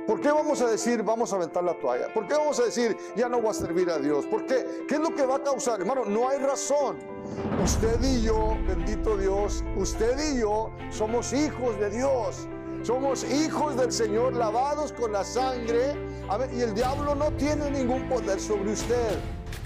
¿Por qué vamos a decir, vamos a aventar la toalla? ¿Por qué vamos a decir, ya no voy a servir a Dios? ¿Por qué? ¿Qué es lo que va a causar? Hermano, no hay razón. Usted y yo, bendito Dios, usted y yo somos hijos de Dios. Somos hijos del Señor, lavados con la sangre. A ver, y el diablo no tiene ningún poder sobre usted.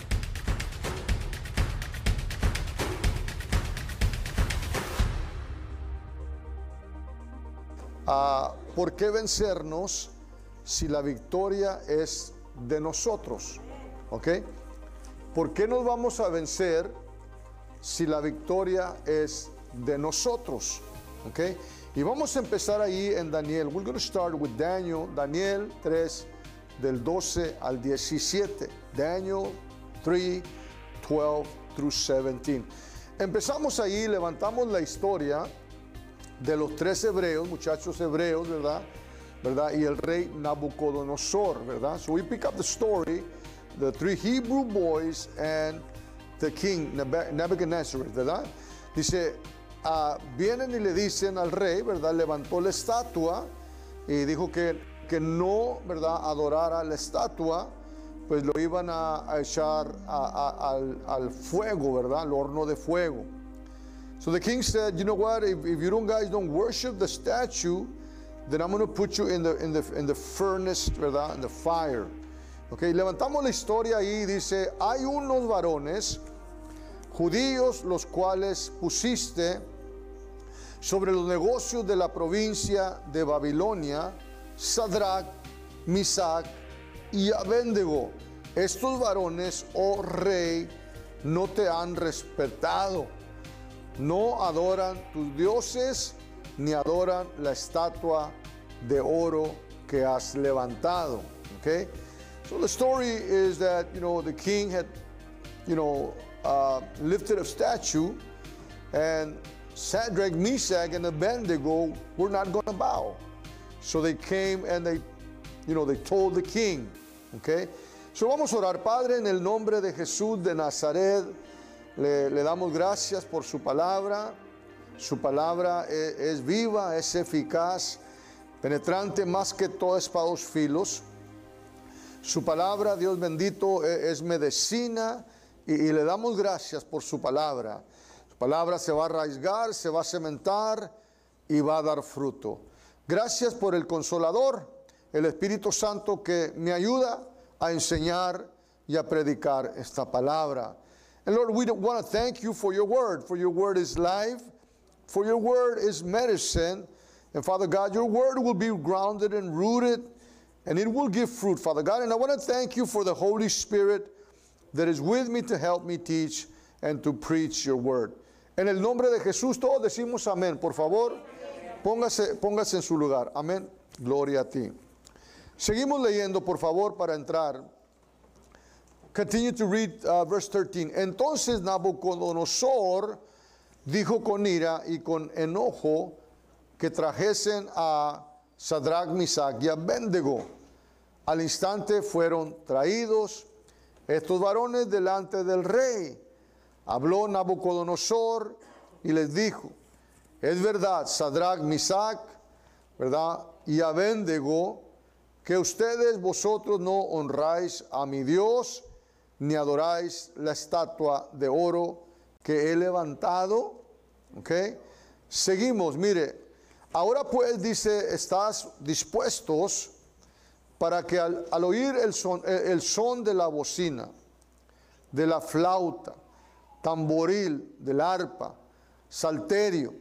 ¿Por qué vencernos si la victoria es de nosotros? ¿Ok? ¿Por qué nos vamos a vencer si la victoria es de nosotros? ¿Ok? Y vamos a empezar ahí en Daniel. We're going to start with Daniel 3, del 12 al 17. Daniel 3, 12 through 17. Empezamos ahí, levantamos la historia de los 3 hebreos, muchachos hebreos, ¿verdad? Y el rey Nabucodonosor, ¿verdad? So we pick up the story, the 3 Hebrew boys and the king Nebuchadnezzar, ¿verdad? Dice, vienen y le dicen al rey, ¿verdad? Levantó la estatua y dijo que no, ¿verdad? Adorara la estatua, pues lo iban a echar al fuego, ¿verdad? Al horno de fuego. So the king said, you know what, if you guys don't worship the statue, then I'm going to put you in the furnace, ¿verdad? In the fire. Okay, levantamos la historia ahí, dice, hay unos varones judíos los cuales pusiste sobre los negocios de la provincia de Babilonia, Sadrach, Misac y Abednego. Estos varones, oh rey, no te han respetado. No adoran tus dioses, ni adoran la estatua de oro que has levantado. Okay? So the story is that, the king had, lifted a statue, and Shadrach, Meshach, and Abednego were not going to bow. So they came and they told the king. Okay? So vamos a orar. Padre, en el nombre de Jesús de Nazaret, le damos gracias por su palabra. Su palabra es viva, es eficaz, penetrante más que toda espada de dos filos. Su palabra, Dios bendito, es medicina y le damos gracias por su palabra. Su palabra se va a arraigar, se va a cementar y va a dar fruto. Gracias por el Consolador, el Espíritu Santo que me ayuda a enseñar y a predicar esta palabra. And Lord, we want to thank you for your word is life, for your word is medicine. And Father God, your word will be grounded and rooted, and it will give fruit, Father God. And I want to thank you for the Holy Spirit that is with me to help me teach and to preach your word. En el nombre de Jesús, todos decimos amén. Por favor, póngase en su lugar. Amén. Gloria a ti. Seguimos leyendo, por favor, para entrar. Continue to read verse 13. Entonces Nabucodonosor dijo con ira y con enojo que trajesen a Sadrach, Misac y Abednego. Al instante fueron traídos estos varones delante del rey. Habló Nabucodonosor y les dijo, es verdad, Sadrach, Misac, ¿verdad? Y Abednego, que vosotros no honráis a mi Dios, ni adoráis la estatua de oro que he levantado. ¿Ok? Seguimos, mire. Ahora pues dice, estás dispuestos para que al oír el son de la bocina, de la flauta, tamboril, del arpa, salterio,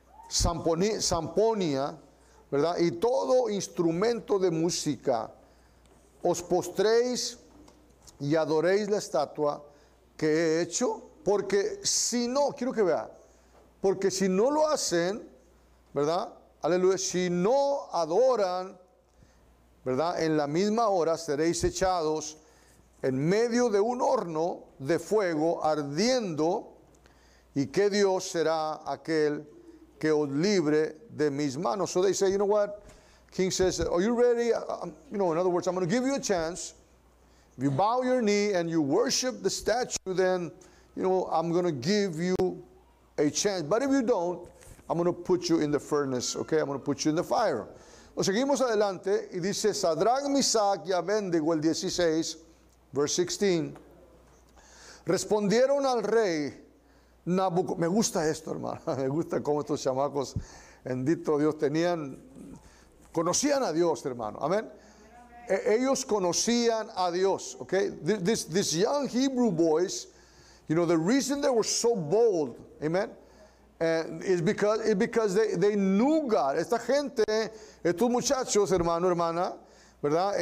zamponia, ¿verdad? Y todo instrumento de música, os postréis y adoréis la estatua que he hecho, porque si no, quiero que vea, porque si no lo hacen, ¿verdad? Aleluya, si no adoran, ¿verdad? En la misma hora seréis echados en medio de un horno de fuego ardiendo, y que Dios será aquel que os libre de mis manos. So they say, you know what? King says, are you ready? In other words, I'm going to give you a chance. If you bow your knee and you worship the statue, then, I'm going to give you a chance. But if you don't, I'm going to put you in the furnace, okay? I'm going to put you in the fire. o seguimos adelante y dice Sadrach, Misach y Abednego, el 16, verse 16, respondieron al rey Nabucodonosor. Me gusta esto, hermano, me gusta cómo estos chamacos, bendito Dios, conocían a Dios, hermano, amén. Ellos conocían a Dios, okay. This young Hebrew boys, you know, the reason they were so bold, amen, is because they knew God. Esta gente, estos muchachos, hermano, hermana, ¿verdad?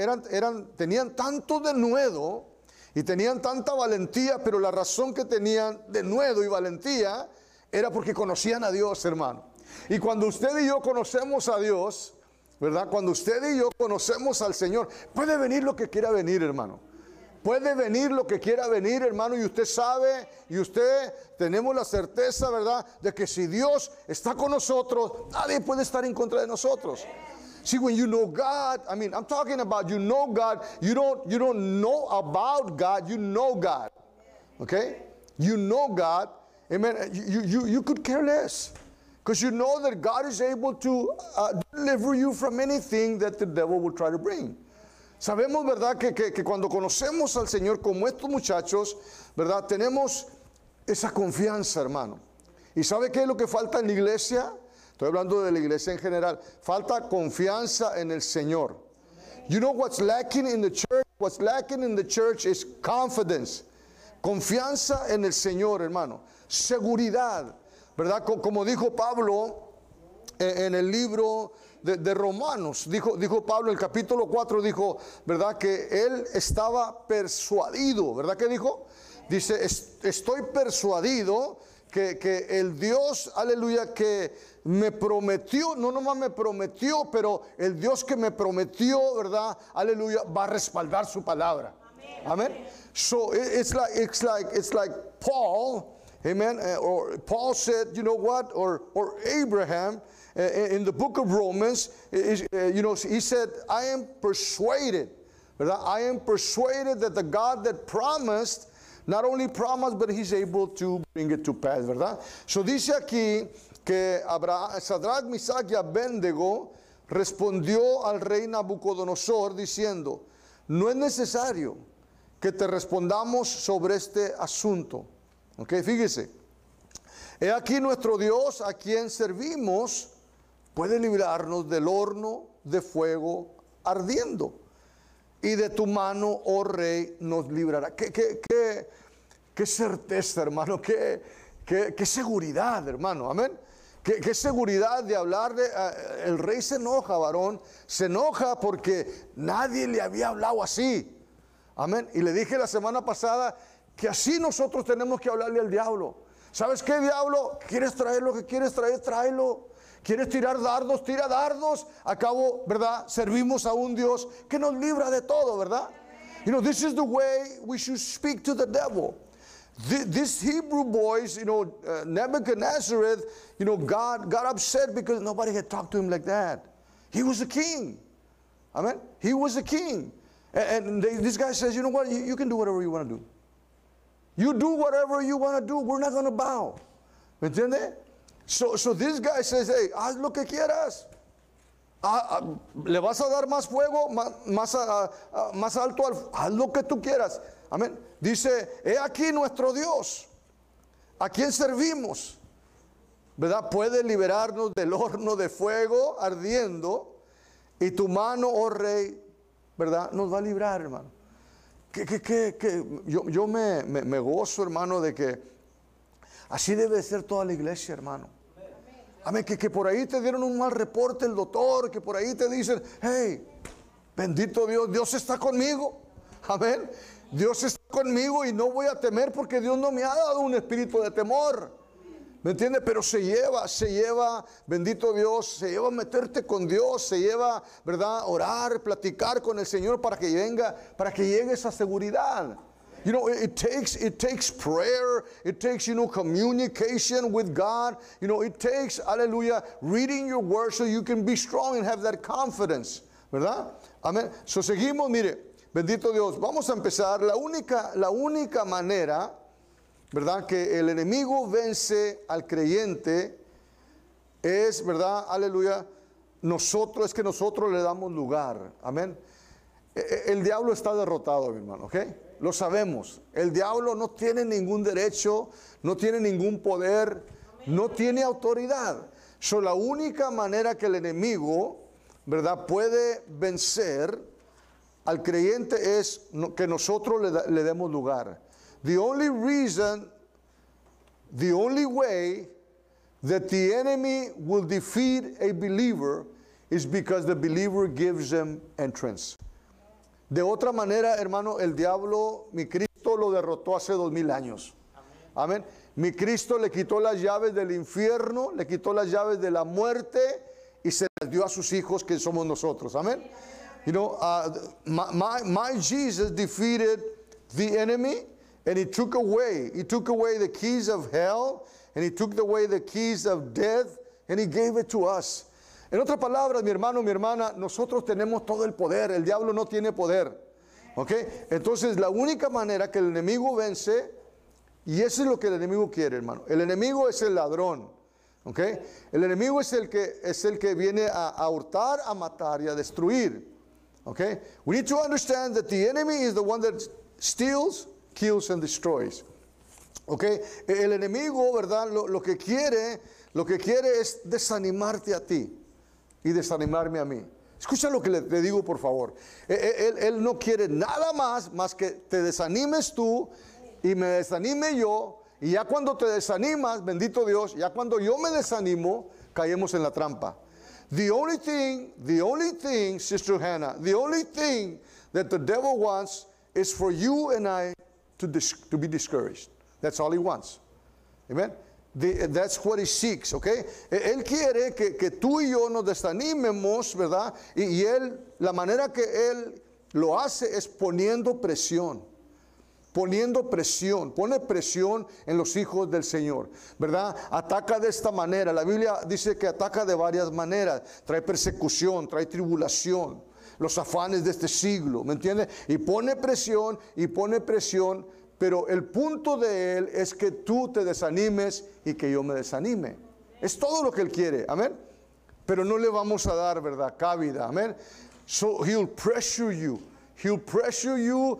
Tenían tanto denuedo y tenían tanta valentía, pero la razón que tenían denuedo y valentía era porque conocían a Dios, hermano. Y cuando usted y yo conocemos a Dios, ¿verdad? Cuando usted y yo conocemos al Señor, puede venir lo que quiera venir, hermano. Puede venir lo que quiera venir, hermano, y usted sabe, y usted tenemos la certeza, ¿verdad?, de que si Dios está con nosotros, nadie puede estar en contra de nosotros. See, when you know God, I mean, I'm talking about you know God, you don't know about God, you know God. Okay? You know God, amen. You could care less. Because you know that God is able to deliver you from anything that the devil will try to bring. Sabemos, ¿verdad?, que cuando conocemos al Señor como estos muchachos, ¿verdad?, tenemos esa confianza, hermano. ¿Y sabe qué es lo que falta en la iglesia? Estoy hablando de la iglesia en general. Falta confianza en el Señor. You know what's lacking in the church? What's lacking in the church is confidence. Confianza en el Señor, hermano. Seguridad. ¿Verdad? Como dijo Pablo en el libro de Romanos, dijo Pablo en el capítulo 4, dijo, ¿verdad?, que él estaba persuadido, ¿verdad que dijo? Dice, estoy persuadido que el Dios, aleluya, que me prometió, no nomás me prometió, pero el Dios que me prometió, ¿verdad?, aleluya, va a respaldar su palabra. Amén. So it's like Paul. Amen. Or Paul said, you know what? Or Abraham in the book of Romans, you know, he said, I am persuaded, ¿verdad? I am persuaded that the God that promised, not only promised, but he's able to bring it to pass, ¿verdad? So dice aquí que Sadrach, Misach y Abednego respondió al rey Nabucodonosor diciendo, no es necesario que te respondamos sobre este asunto. Ok, fíjese, he aquí nuestro Dios a quien servimos puede librarnos del horno de fuego ardiendo y de tu mano, oh rey, nos librará. Qué certeza, hermano, qué seguridad, hermano, amén. Qué seguridad de hablarle. El rey se enoja, varón, se enoja porque nadie le había hablado así, amén. Y le dije la semana pasada que así nosotros tenemos que hablarle al diablo. ¿Sabes qué, diablo? ¿Quieres traer lo que quieres traer? Tráelo. ¿Quieres tirar dardos? Tira dardos. Acabo, ¿verdad? Servimos a un Dios que nos libra de todo, ¿verdad? You know, this is the way we should speak to the devil. These Hebrew boys, you know, Nebuchadnezzar, you know, God got upset because nobody had talked to him like that. He was a king. Amen? He was a king. And this guy says, you know what? You can do whatever you want to do. You do whatever you want to do. We're not going to bow. ¿Me entiende? So this guy says, hey, haz lo que quieras. Le vas a dar más fuego, más alto, haz lo que tú quieras. Amén. Dice, he aquí nuestro Dios, a quien servimos, ¿verdad? Puede liberarnos del horno de fuego ardiendo y tu mano, oh rey, ¿verdad?, nos va a librar, hermano. Yo me gozo, hermano, de que así debe ser toda la iglesia, hermano. Amén. Que por ahí te dieron un mal reporte el doctor, que por ahí te dicen, hey, bendito Dios, Dios está conmigo. Amén. Dios está conmigo y no voy a temer porque Dios no me ha dado un espíritu de temor. ¿Me entiendes? Pero se lleva, bendito Dios, se lleva meterte con Dios, se lleva, ¿verdad?, orar, platicar con el Señor para que llegue esa seguridad. You know, it takes prayer, it takes, you know, communication with God. You know, it takes, hallelujah, reading your word so you can be strong and have that confidence, ¿verdad? Amén. So seguimos, mire, bendito Dios, vamos a empezar. La única manera, ¿verdad?, que el enemigo vence al creyente es, ¿verdad?, aleluya, es que nosotros le damos lugar. Amén. El diablo está derrotado, mi hermano, ¿ok? Lo sabemos. El diablo no tiene ningún derecho, no tiene ningún poder, no tiene autoridad. La única manera que el enemigo, ¿verdad?, puede vencer al creyente es que nosotros le demos lugar. The only way that the enemy will defeat a believer is because the believer gives them entrance. De otra manera, hermano, el diablo, mi Cristo lo derrotó hace 2000 años. Amén. Mi Cristo le quitó las llaves del infierno, le quitó las llaves de la muerte y se las dio a sus hijos, que somos nosotros. Amén. You know, my Jesus defeated the enemy, and he took away the keys of hell, and he took away the keys of death, and he gave it to us. En otras palabras, mi hermano, mi hermana, nosotros tenemos todo el poder, el diablo no tiene poder. ¿Ok? Entonces, la única manera que el enemigo vence, y eso es lo que el enemigo quiere, hermano. El enemigo es el ladrón. ¿Ok? El enemigo es el que viene a hurtar, a matar y a destruir. ¿Ok? We need to understand that the enemy is the one that steals, kills and destroys. ¿Ok? El enemigo, ¿verdad? Lo que quiere es desanimarte a ti y desanimarme a mí. Escucha lo que le digo, por favor. Él no quiere nada más que te desanimes tú y me desanime yo. Y ya cuando te desanimas, bendito Dios, ya cuando yo me desanimo, caemos en la trampa. The only thing, Sister Hannah, the only thing that the devil wants is for you and I to be discouraged. That's all he wants. Amen. That's what he seeks, okay? Él quiere que tú y yo nos desanimemos, ¿verdad? Y la manera que él lo hace es poniendo presión. Pone presión en los hijos del Señor, ¿verdad? Ataca de esta manera. La Biblia dice que ataca de varias maneras. Trae persecución, trae tribulación, los afanes de este siglo, ¿me entiendes? Y pone presión, pero el punto de él es que tú te desanimes y que yo me desanime. Es todo lo que él quiere, amén. Pero no le vamos a dar, ¿verdad?, cabida, amén. So he'll pressure you. He'll pressure you,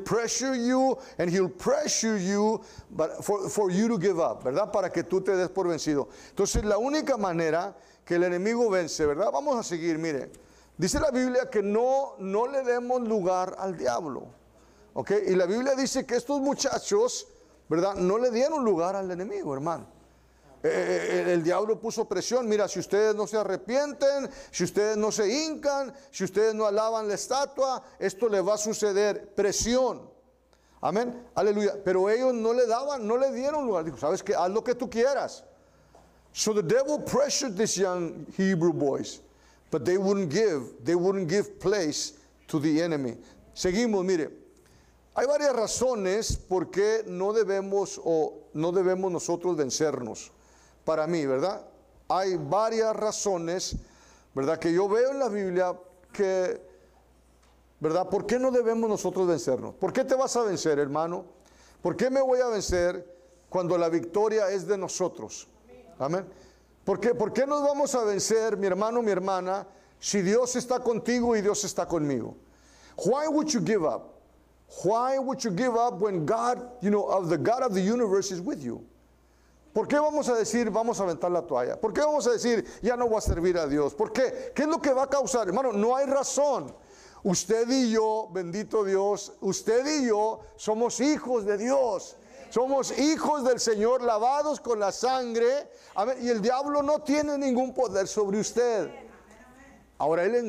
and he'll pressure you but for you to give up, ¿verdad? Para que tú te des por vencido. Entonces, la única manera que el enemigo vence, ¿verdad? Vamos a seguir, mire. Dice la Biblia que no le demos lugar al diablo. ¿Ok? Y la Biblia dice que estos muchachos, ¿verdad?, no le dieron lugar al enemigo, hermano. El diablo puso presión. Mira, si ustedes no se arrepienten, si ustedes no se hincan, si ustedes no alaban la estatua, esto le va a suceder. Presión. Amén. Aleluya. Pero ellos no le dieron lugar. Dijo, ¿sabes qué? Haz lo que tú quieras. So the devil pressured these young Hebrew boys, but they wouldn't give place to the enemy. Seguimos, mire. Hay varias razones por qué no debemos nosotros vencernos. Para mí, ¿verdad? Hay varias razones, ¿verdad?, que yo veo en la Biblia que, ¿verdad?, ¿por qué no debemos nosotros vencernos? ¿Por qué te vas a vencer, hermano? ¿Por qué me voy a vencer cuando la victoria es de nosotros? Amén. ¿Por qué nos vamos a vencer, mi hermano, mi hermana, si Dios está contigo y Dios está conmigo? Why would you give up? Why would you give up when God, the God of the universe is with you? ¿Por qué vamos a decir, vamos a aventar la toalla? ¿Por qué vamos a decir, ya no voy a servir a Dios? ¿Por qué? ¿Qué es lo que va a causar? Hermano, no hay razón. Usted y yo, bendito Dios, usted y yo somos hijos de Dios. Somos hijos del Señor, lavados con la sangre. Amén. Y el diablo no tiene ningún poder sobre usted. Ahora, Él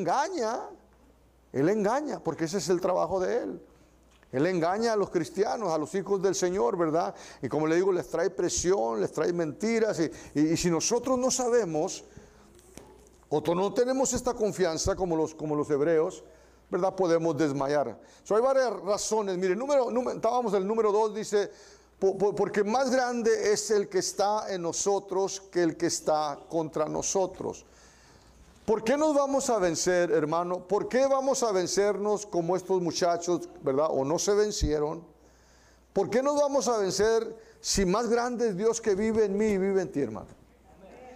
engaña, porque ese es el trabajo de Él. Él engaña a los cristianos, a los hijos del Señor, ¿verdad? Y como le digo, les trae presión, les trae mentiras. Y si nosotros no sabemos, o no tenemos esta confianza como los hebreos, ¿verdad?, podemos desmayar. Hay varias razones. Mire, estábamos en el número 2, dice, porque más grande es el que está en nosotros que el que está contra nosotros. ¿Por qué nos vamos a vencer, hermano? ¿Por qué vamos a vencernos como estos muchachos, verdad? ¿O no se vencieron? ¿Por qué nos vamos a vencer si más grande es Dios que vive en mí y vive en ti, hermano?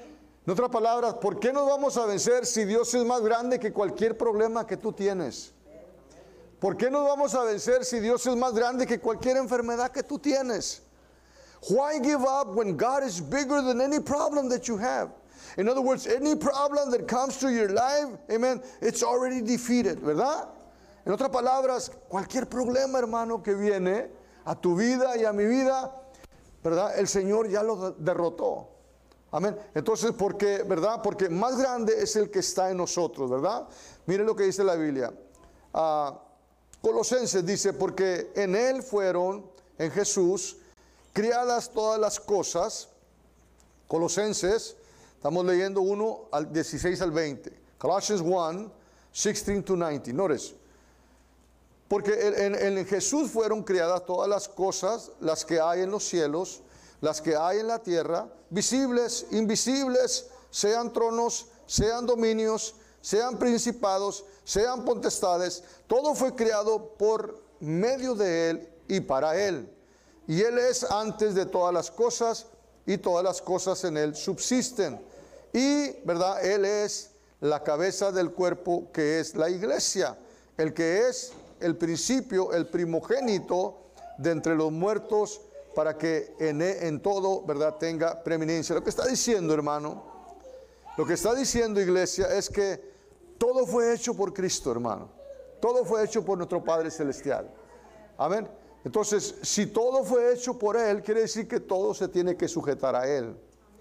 En otras palabras, ¿por qué nos vamos a vencer si Dios es más grande que cualquier problema que tú tienes? ¿Por qué nos vamos a vencer si Dios es más grande que cualquier enfermedad que tú tienes? Why give up when God is bigger than any problem that you have? In other words, any problem that comes to your life, amen, it's already defeated, ¿verdad? En otras palabras, cualquier problema, hermano, que viene a tu vida y a mi vida, ¿verdad? El Señor ya lo derrotó. Amén. Entonces, porque, ¿verdad? Porque más grande es el que está en nosotros, ¿verdad? Miren lo que dice la Biblia. Colosenses dice, porque en Él fueron, en Jesús, criadas todas las cosas. Colosenses, estamos leyendo 1 al 16 al 20. Colossians 1, 16 to 19. Notice. Porque en Jesús fueron criadas todas las cosas, las que hay en los cielos, las que hay en la tierra, visibles, invisibles, sean tronos, sean dominios, sean principados, sean potestades. Todo fue creado por medio de Él y para Él. Y Él es antes de todas las cosas, y todas las cosas en Él subsisten. Y, ¿verdad? Él es la cabeza del cuerpo, que es la iglesia, el que es el principio, el primogénito de entre los muertos, para que en todo, ¿verdad?, tenga preeminencia. Lo que está diciendo, hermano, lo que está diciendo, iglesia, es que todo fue hecho por Cristo, hermano. Todo fue hecho por nuestro Padre Celestial. Amén. Entonces, si todo fue hecho por Él, quiere decir que todo se tiene que sujetar a Él.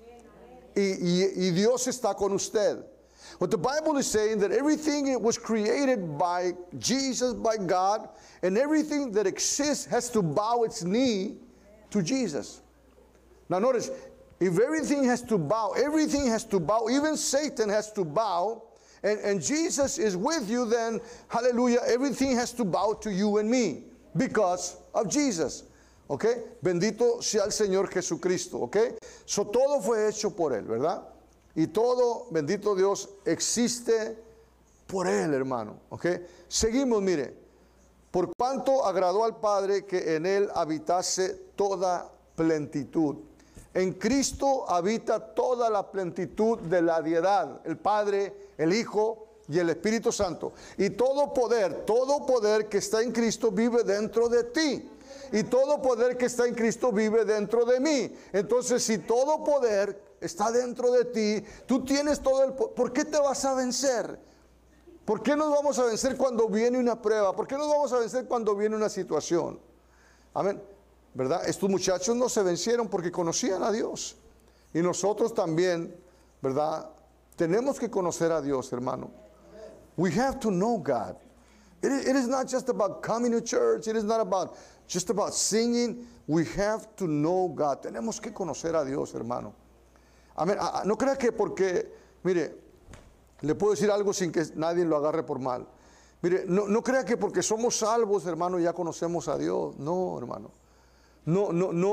Y Dios está con usted. But the Bible is saying that everything was created by Jesus, by God, and everything that exists has to bow its knee to Jesus. Now notice, if everything has to bow, even Satan has to bow, and Jesus is with you, then, hallelujah, everything has to bow to you and me because of Jesus. ¿Ok? Bendito sea el Señor Jesucristo. ¿Ok? So todo fue hecho por Él, ¿verdad? Y todo, bendito Dios, existe por Él, hermano. ¿Ok? Seguimos, mire. Por cuanto agradó al Padre que en Él habitase toda plenitud. En Cristo habita toda la plenitud de la deidad. El Padre, el Hijo y el Espíritu Santo. Y todo poder que está en Cristo vive dentro de ti. Y todo poder que está en Cristo vive dentro de mí. Entonces, si todo poder está dentro de ti, tú tienes todo el poder. ¿Por qué te vas a vencer? ¿Por qué nos vamos a vencer cuando viene una prueba? ¿Por qué nos vamos a vencer cuando viene una situación? Amén. ¿Verdad? Estos muchachos no se vencieron porque conocían a Dios. Y nosotros también, ¿verdad? Tenemos que conocer a Dios, hermano. We have to know God. It is not just about coming to church. It is not about just about singing. We have to know God. Tenemos que conocer a Dios, hermano. Amén. No crea que porque, mire, le puedo decir algo sin que nadie lo agarre por mal. Mire, no crea que porque somos salvos, hermano, ya conocemos a Dios. No, hermano. No.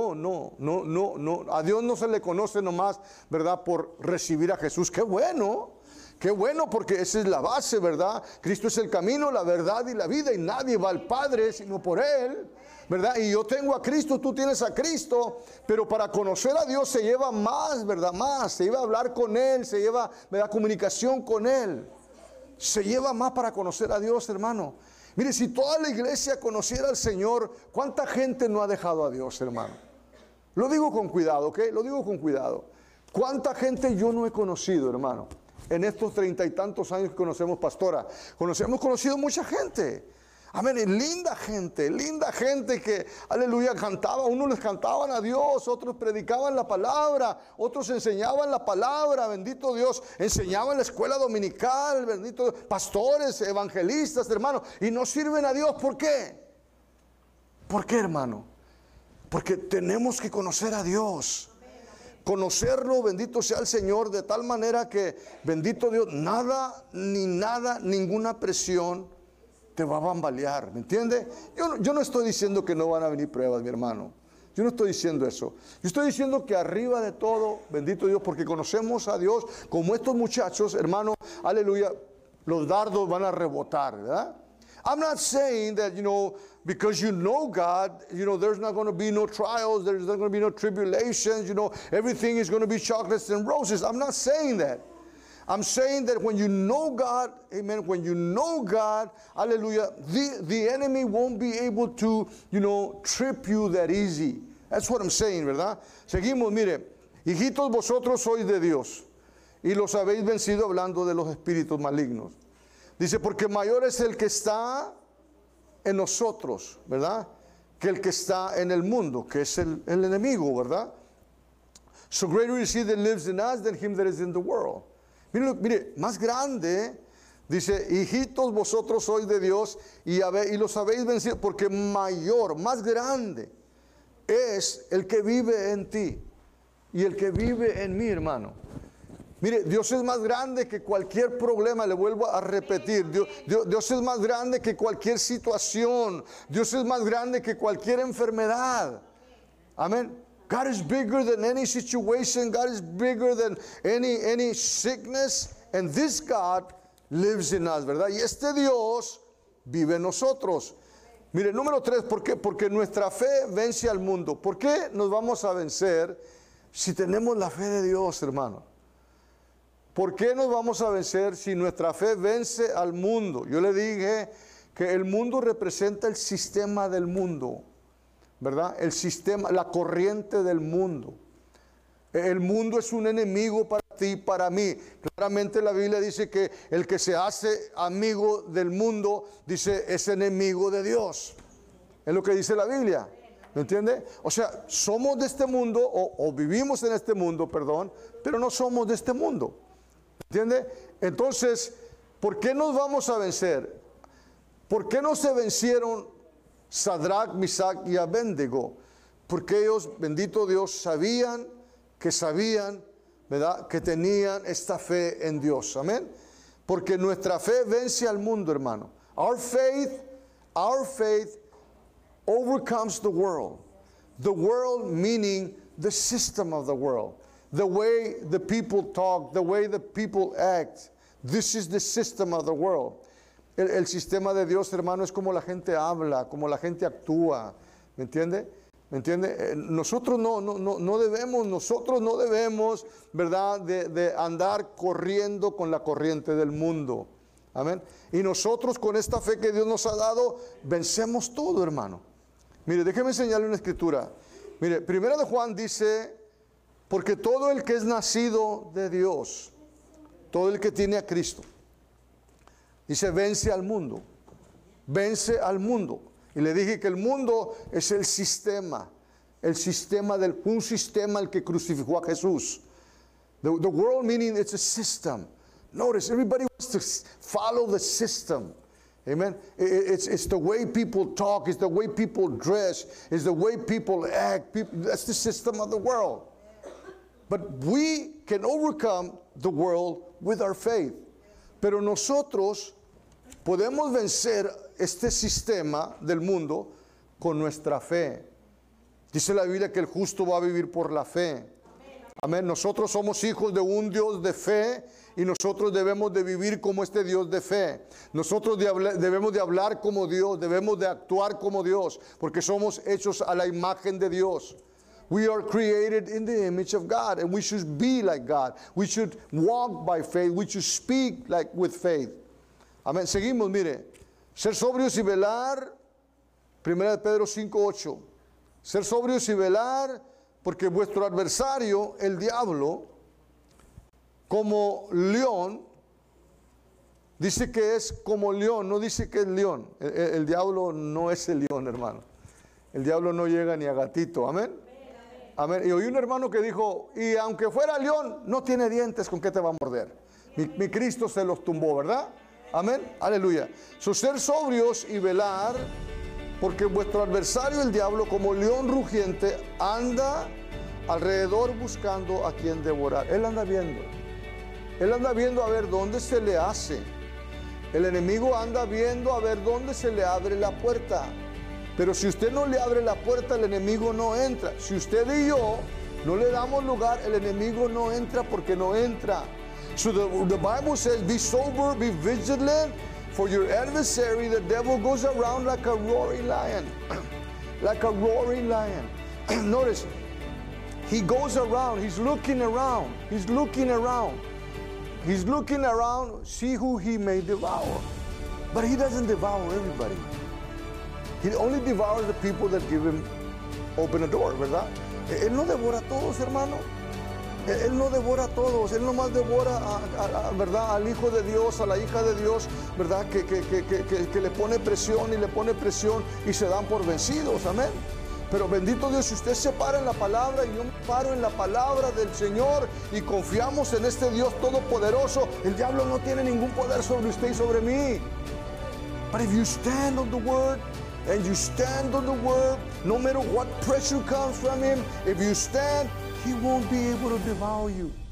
A Dios no se le conoce nomás, ¿verdad?, por recibir a Jesús. Qué bueno, porque esa es la base, ¿verdad? Cristo es el camino, la verdad y la vida, y nadie va al Padre sino por Él, ¿verdad? Y yo tengo a Cristo, tú tienes a Cristo, pero para conocer a Dios se lleva más, ¿verdad? Más, se lleva a hablar con Él, se lleva, ¿verdad?, comunicación con Él. Se lleva más para conocer a Dios, hermano. Mire, si toda la iglesia conociera al Señor, ¿cuánta gente no ha dejado a Dios, hermano? Lo digo con cuidado, ¿ok? Lo digo con cuidado. ¿Cuánta gente yo no he conocido, hermano? En estos 30 y tantos años que conocemos, pastora, hemos conocido mucha gente. Amén, linda gente que, aleluya, cantaba. Unos les cantaban a Dios, otros predicaban la palabra, otros enseñaban la palabra, bendito Dios, enseñaban la escuela dominical, bendito Dios, pastores, evangelistas, hermano, y no sirven a Dios. ¿Por qué? ¿Por qué, hermano? Porque tenemos que conocer a Dios. Conocerlo, bendito sea el Señor, de tal manera que, bendito Dios, ninguna presión te va a bambalear, ¿me entiende? Yo no estoy diciendo que no van a venir pruebas, mi hermano. Yo no estoy diciendo eso. Yo estoy diciendo que arriba de todo, bendito Dios, porque conocemos a Dios, como estos muchachos, hermano, aleluya, los dardos van a rebotar, ¿verdad? I'm not saying that, because you know God, there's not going to be no trials, there's not going to be no tribulations, everything is going to be chocolates and roses. I'm not saying that. I'm saying that when you know God, amen, when you know God, hallelujah, the enemy won't be able to, trip you that easy. That's what I'm saying, ¿verdad? Seguimos, mire. Hijitos, vosotros sois de Dios y los habéis vencido, hablando de los espíritus malignos. Dice, porque mayor es el que está en nosotros, ¿verdad? Que el que está en el mundo, que es el enemigo, ¿verdad? So greater is he that lives in us than him that is in the world. Mire, más grande, dice, hijitos, vosotros sois de Dios y los habéis vencido, porque mayor, más grande es el que vive en ti y el que vive en mí, hermano. Mire, Dios es más grande que cualquier problema, le vuelvo a repetir. Dios es más grande que cualquier situación. Dios es más grande que cualquier enfermedad. Amén. God is bigger than any situation. God is bigger than any sickness. And this God lives in us, ¿verdad? Y este Dios vive en nosotros. Mire, número 3, ¿por qué? Porque nuestra fe vence al mundo. ¿Por qué nos vamos a vencer si tenemos la fe de Dios, hermano? ¿Por qué nos vamos a vencer si nuestra fe vence al mundo? Yo le dije que el mundo representa el sistema del mundo, ¿verdad? El sistema, la corriente del mundo. El mundo es un enemigo para ti y para mí. Claramente la Biblia dice que el que se hace amigo del mundo, dice, es enemigo de Dios. Es lo que dice la Biblia. ¿Me entiende? O sea, somos de este mundo, o vivimos en este mundo, perdón, pero no somos de este mundo. ¿Entiende? Entonces, ¿por qué nos vamos a vencer? ¿Por qué no se vencieron Sadrach, Misach y Abednego? Porque ellos, bendito Dios, sabían, ¿verdad?, que tenían esta fe en Dios. Amén. Porque nuestra fe vence al mundo, hermano. Our faith overcomes the world. The world meaning the system of the world. The way the people talk, the way the people act. This is the system of the world. El sistema de Dios, hermano, es como la gente habla, como la gente actúa. ¿Me entiende? ¿Me entiende? Nosotros no debemos, ¿verdad?, de andar corriendo con la corriente del mundo. Amén. Y nosotros, con esta fe que Dios nos ha dado, vencemos todo, hermano. Mire, déjeme enseñarle una escritura. Mire, 1 de Juan dice, porque todo el que es nacido de Dios, todo el que tiene a Cristo, dice, vence al mundo. Vence al mundo. Y le dije que el mundo es un sistema el que crucificó a Jesús. The world meaning it's a system. Notice, everybody wants to follow the system. Amen. It's the way people talk, it's the way people dress, it's the way people act. That's the system of the world. But we can overcome the world with our faith. Pero nosotros podemos vencer este sistema del mundo con nuestra fe. Dice la Biblia que el justo va a vivir por la fe. Amén. Nosotros somos hijos de un Dios de fe y nosotros debemos de vivir como este Dios de fe. Nosotros debemos de hablar como Dios, debemos de actuar como Dios, porque somos hechos a la imagen de Dios. We are created in the image of God, and we should be like God. We should walk by faith. We should speak like with faith. Amén. Seguimos, mire. Ser sobrios y velar. 1 de Pedro 5:8. Ser sobrios y velar, porque vuestro adversario, el diablo, como león, dice que es como león, no dice que es león. El diablo no es el león, hermano. El diablo no llega ni a gatito. Amén. Amén. Y oí un hermano que dijo, y aunque fuera león, no tiene dientes, ¿con qué te va a morder? Mi Cristo se los tumbó, ¿verdad? Amén. Aleluya. Ser sobrios y velar, porque vuestro adversario, el diablo, como león rugiente, anda alrededor buscando a quien devorar. Él anda viendo. Él anda viendo a ver dónde se le hace. El enemigo anda viendo a ver dónde se le abre la puerta. Pero si usted no le abre la puerta, el enemigo no entra. Si usted y yo no le damos lugar, el enemigo no entra, porque no entra. So the Bible says, be sober, be vigilant, For your adversary, the devil, goes around like a roaring lion. Like a roaring lion. Notice, he goes around, he's looking around, he's looking around. He's looking around, see who he may devour. But he doesn't devour everybody. He only devours the people that give him open a door, ¿verdad? Él no devora a todos, hermano. Él no devora a todos, Él nomás devora ¿verdad? Al hijo de Dios, a la hija de Dios, ¿verdad? Que le pone presión y le pone presión y se dan por vencidos, amén. Pero bendito Dios, si usted se para en la palabra y yo me paro en la palabra del Señor y confiamos en este Dios todopoderoso, el diablo no tiene ningún poder sobre usted y sobre mí. But if you stand on the word, and you stand on the word, no matter what pressure comes from him, if you stand, he won't be able to devour you.